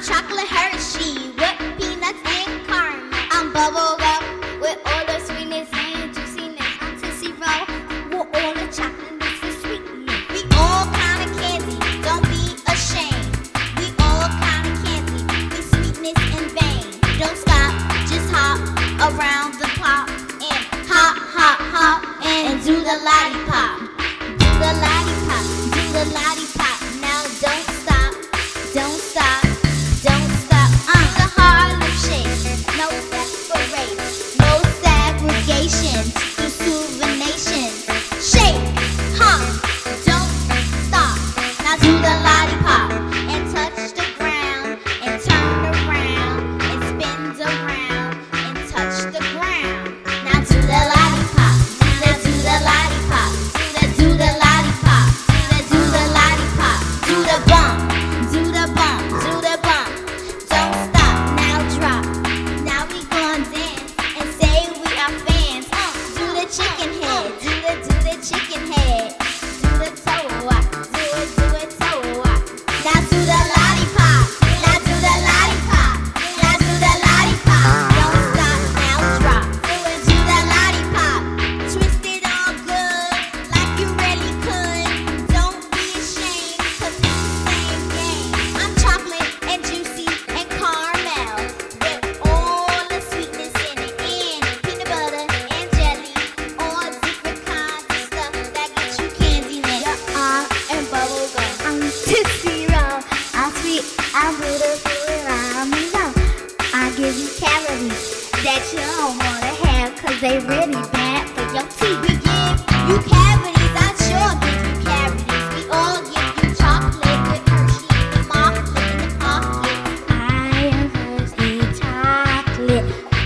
chocolate Hershey with peanuts and caramel. I'm bubble gum with all the sweetness and juiciness. I'm Tootsie Roll with all the chocolate and sweetness. We all kind of candy, don't be ashamed. We all kind of candy, we sweetness in vain. Don't stop, just hop around the clock and hop, hop, hop and do the lollipop. Do the lollipop, do the lollipop. Now don't stop, don't stop, don't stop. The Harlem Shake, no separation, no segregation, discrimination. Shake, hop, don't stop. Now do the lollipop and touch the ground and turn around and spin around and touch the ground. Now do the lollipop, do the lollipop, do the lollipop, do the lollipop, do the bump, do the bump, do the bump. Don't stop, now drop. Now we gon' dance and say we are fans. Do the chicken head, do the chicken head, do the toe walk, do it toe walk. Now do the lollipop, now do the lollipop, now do the lollipop. Don't stop, now drop. Do the lollipop, twist it all good like you really could. Don't be ashamed, 'cause it's the same game. I'm chocolate and juicy and caramel with all the sweetness in it, and peanut butter and jelly, all different kinds of stuff that gets you candy land. And bubble gum. I'm Tootsie Roll, I'm sweet, I'm beautiful, I'm love. I give you calories that you don't wanna have, 'cause they really bad for your teeth. We give you cavities, I sure give you cavities. We all give you chocolate with Hershey in the market, in the pocket. I am Hershey chocolate.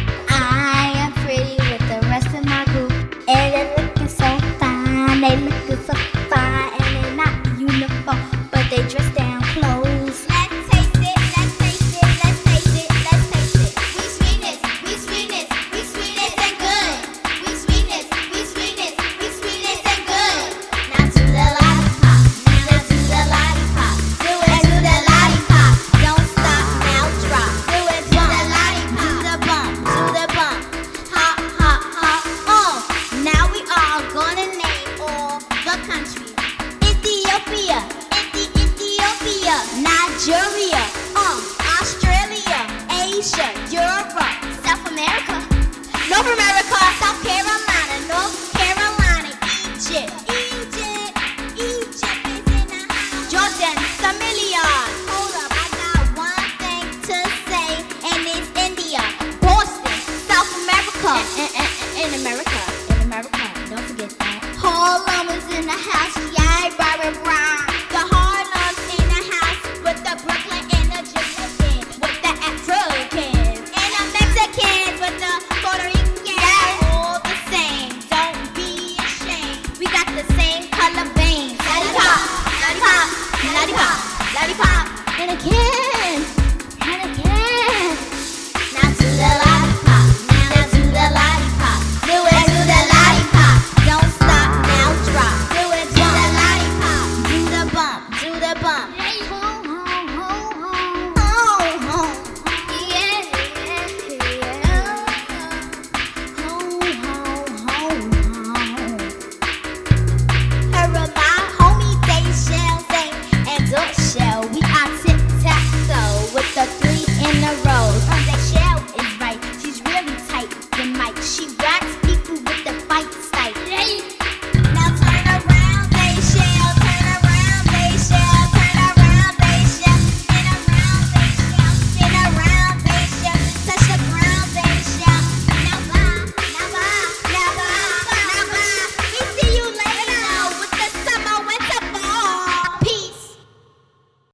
I am pretty with the rest of my group, and they're looking so fine. They looking so fine, and they're not uniform, but they dress down clothes. Let's taste it, let's taste it, let's taste it, let's taste it. We sweetness, we sweetness, we sweetness and good. We sweetness, we sweetness, we sweetness and good. Now do the lollipop, now do the lollipop, do the lollipop. Don't stop, now drop. Do the lollipop, do the bump, hop, hop, hop. Now we are gonna name all the countries. Ethiopia, Ethiopia, Nigeria, Australia, Asia, Europe, South America, North America, South Carolina, North Carolina, Egypt, Egypt is in the house. Jordan, Somalia. Hold up, I got one thing to say, and it's India, Boston, South America, in America, don't forget that. Harlem is in the house, yeah, Barbara Brown. The Harlem's in the house with the Brooklyn and the Jamaican, with the Africans and the Mexicans, with the Puerto Ricans. Yeah, all the same, don't be ashamed. We got the same color veins. Lollipop, lollipop, lollipop, lollipop, and again.